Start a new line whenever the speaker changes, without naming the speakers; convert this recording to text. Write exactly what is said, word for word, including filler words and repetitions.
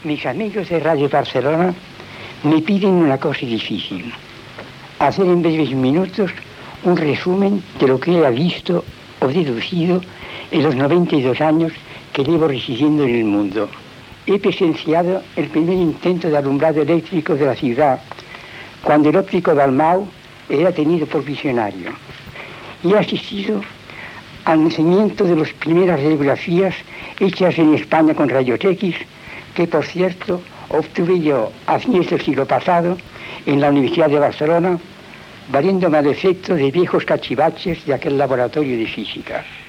Mis amigos de Radio Barcelona me piden una cosa difícil, hacer en breves minutos un resumen de lo que he visto o deducido en los noventa y dos años que llevo residiendo en el mundo. He presenciado el primer intento de alumbrado eléctrico de la ciudad, cuando el óptico Dalmau era tenido por visionario. Y he asistido al nacimiento de las primeras radiografías hechas en España con rayos X, que por cierto obtuve yo a fines del siglo pasado en la Universidad de Barcelona, valiéndome al efecto de viejos cachivaches de aquel laboratorio de física.